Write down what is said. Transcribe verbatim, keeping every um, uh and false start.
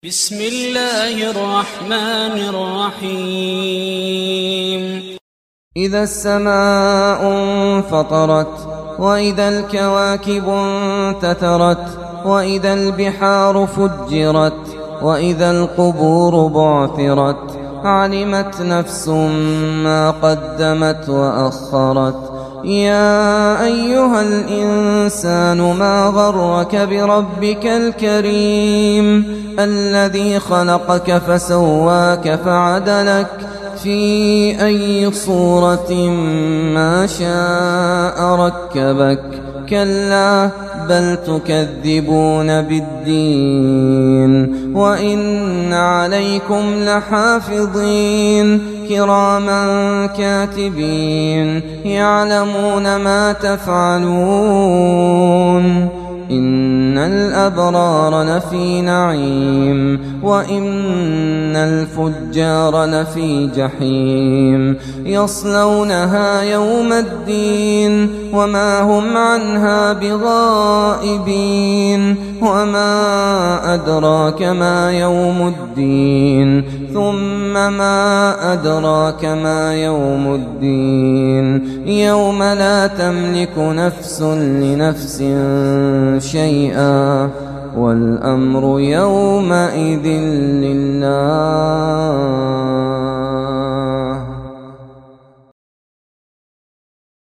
بسم الله الرحمن الرحيم. إذا السماء انفطرت وإذا الكواكب انتثرت وإذا البحار فجرت وإذا القبور بعثرت علمت نفس ما قدمت وأخرت. يا أيها الإنسان ما غرك بربك الكريم الذي خلقك فسواك فعدلك في أي صورة ما شاء ركبك. كلا بل تكذبون بالدين وإن عليكم لحافظين كراما كاتبين يعلمون ما تفعلون. إن الأبرار لفي نعيم وإن الفجار لفي جحيم يصلونها يوم الدين وما هم عنها بغائبين. وما أدراك ما يوم الدين ثم ما أدراك ما يوم الدين يوم لا تملك نفس لنفس شيئا والأمر يومئذ لله.